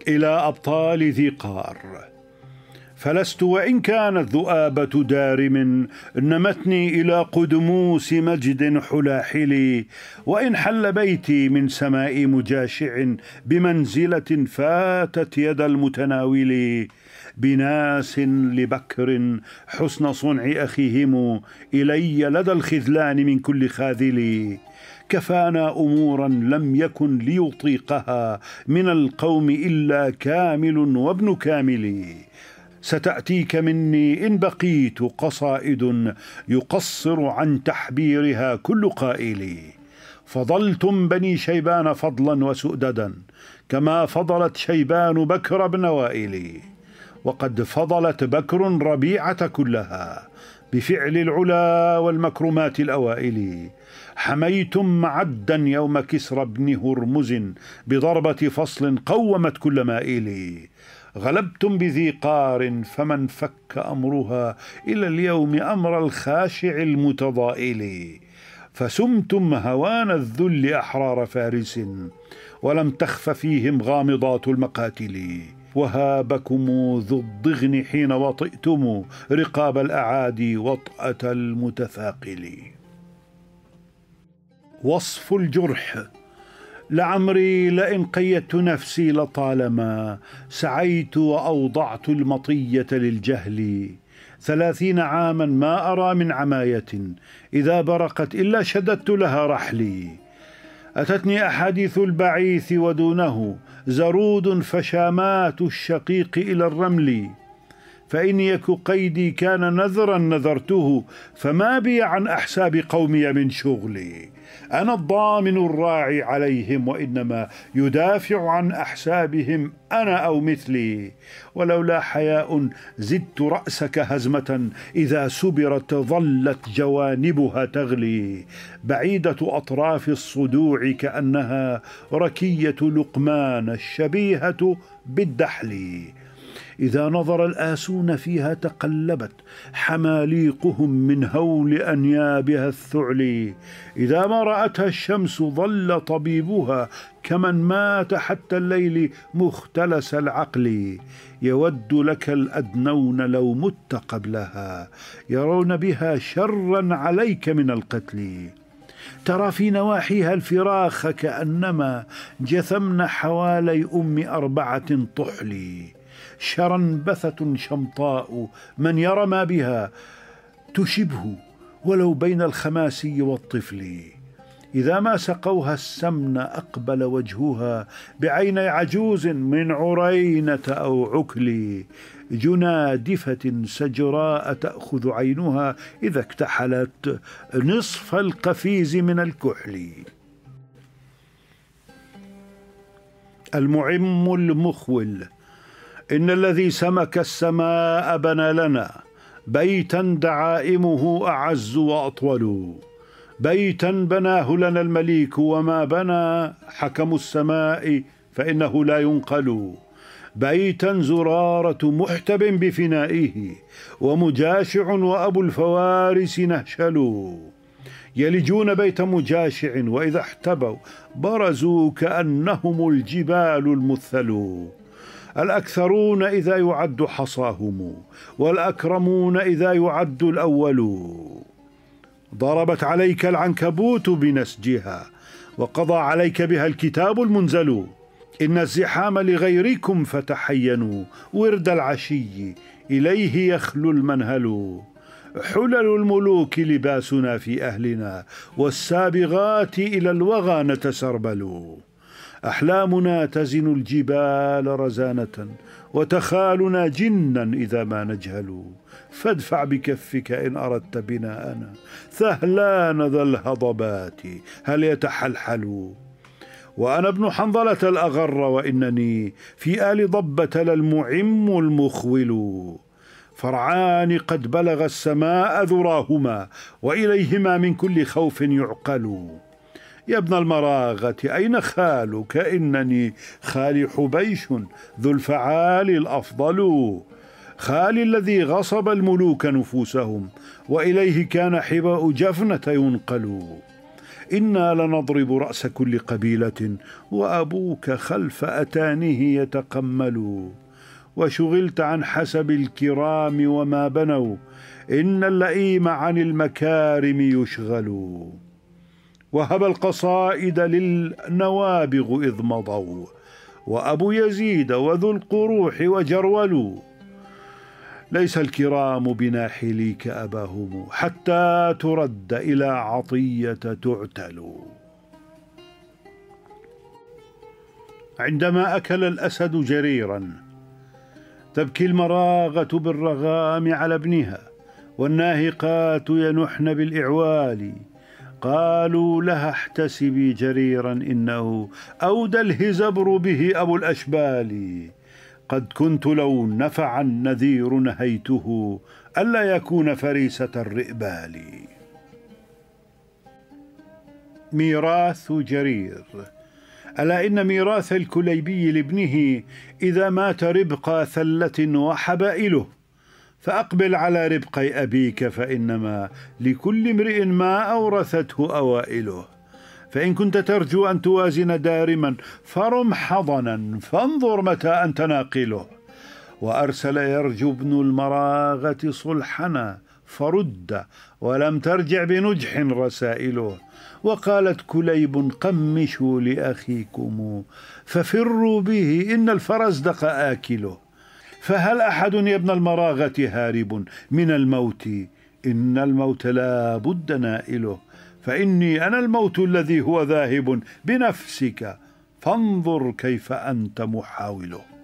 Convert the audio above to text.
إلى أبطال ذي قار. فلست وإن كانت ذؤابة دارم نمتني إلى قدموس مجد حلاحلي، وإن حل بيتي من سماء مجاشع بمنزلة فاتت يد المتناول، بناس لبكر حسن صنع أخيهم إلي لدى الخذلان من كل خاذل. كفانا أمورا لم يكن ليطيقها من القوم إلا كامل وابن كامل. ستأتيك مني إن بقيت قصائد يقصر عن تحبيرها كل قائل. فضلتم بني شيبان فضلا وسؤددا كما فضلت شيبان بكر بن وائل، وقد فضلت بكر ربيعة كلها بفعل العلا والمكرمات الأوائل. حميتم معدا يوم كسرى بن هرمز بضربة فصل قومت كل مائل. غلبتم بذي قار فمن فك أمرها إلى اليوم أمر الخاشع المتضائل. فسمتم هوان الذل أحرار فارس ولم تخف فيهم غامضات المقاتل. وهابكم ذو الضغن حين وطئتم رقاب الأعادي وطأة المتثاقل. وصف الجرح. لعمري لئن قيدت نفسي لطالما سعيت وأوضعت المطية للجهل. 30 عاما ما أرى من عماية إذا برقت إلا شددت لها رحلي. أتتني أحاديث البعيث ودونه زرود فشامات الشقيق إلى الرمل. فإن يك قيدي كان نذرا نذرته فما بي عن أحساب قومي من شغلي. أنا الضامن الراعي عليهم وإنما يدافع عن أحسابهم أنا أو مثلي. ولولا حياء زدت رأسك هزمة إذا سبرت ظلت جوانبها تغلي. بعيدة أطراف الصدوع كأنها ركية لقمان الشبيهة بالدحل. إذا نظر الآسون فيها تقلبت حماليقهم من هول أنيابها الثعلي. إذا ما رأتها الشمس ظل طبيبها كمن مات حتى الليل مختلس العقل. يود لك الأدنون لو مت قبلها يرون بها شرا عليك من القتل. ترى في نواحيها الفراخ كأنما جثمن حوالي 4 طحل. شرنبثة شمطاء من يرى ما بها تشبه ولو بين الخماسي والطفل. إذا ما سقوها السمن أقبل وجهها بعين عجوز من عرينة أو عكل. جنادفة سجراء تأخذ عينها إذا اكتحلت نصف القفيز من الكحل. المعم المخول. إن الذي سمك السماء بنى لنا بيتا دعائمه أعز وأطول. بيتا بناه لنا المليك وما بنى حكم السماء فإنه لا ينقل. بيتا زرارة محتب بفنائه ومجاشع وأبو الفوارس نهشل. يلجون بيت مجاشع وإذا احتبوا برزوا كأنهم الجبال المثل. الأكثرون إذا يعد حصاهم والأكرمون إذا يعد الأول. ضربت عليك العنكبوت بنسجها وقضى عليك بها الكتاب المنزل. إن الزحام لغيركم فتحينوا ورد العشي إليه يخلو المنهل. حلل الملوك لباسنا في أهلنا والسابغات إلى الوغى نتسربل. أحلامنا تزن الجبال رزانة وتخالنا جنا إذا ما نجهل. فادفع بكفك إن أردت بناءنا ثهلان ذا الهضبات هل يتحلحل. وأنا ابن حنظلة الأغر وإنني في آل ضبة للمعم المخول. فرعان قد بلغ السماء ذراهما وإليهما من كل خوف يعقل. يا ابن المراغة أين خالك إنني خال حبيش ذو الفعال الأفضل. خالي الذي غصب الملوك نفوسهم وإليه كان حباء جفنة ينقل. إنا لنضرب رأس كل قبيلة وأبوك خلف أتانه يتقمل. وشغلت عن حسب الكرام وما بنوا، إن اللئيم عن المكارم يشغل. وهب القصائد للنوابغ إذ مضوا، وأبو يزيد وذو القروح وجرول. ليس الكرام بناحلي كأباهم، حتى ترد إلى عطية تعتل. عندما أكل الأسد جريرا، تبكي المراغة بالرغام على ابنها، والناهقات ينحن بالإعوال. قالوا لها احتسبي جريرا، إنه أودى الهزبر به أبو الأشبال. قد كنت لو نفع النذير نهيته، ألا يكون فريسة الرئبال. ميراث جرير. ألا إن ميراث الكليبي لابنه إذا مات ربقى ثلة وحبائله، فأقبل على ربقي أبيك، فإنما لكل امرئ ما أورثته أوائله. فإن كنت ترجو أن توازن دارما، فرم حضنا فانظر متى أنت ناقله. وأرسل يرجو ابن المراغة صلحنا، فرد ولم ترجع بنجح رسائله. وقالت كليب قمشوا لأخيكم، ففروا به إن الفرزدق آكله. فهل أحد يا ابن المراغة هارب من الموت؟ إن الموت لا بد نائله. فإني أنا الموت الذي هو ذاهب بنفسك، فانظر كيف أنت محاوله.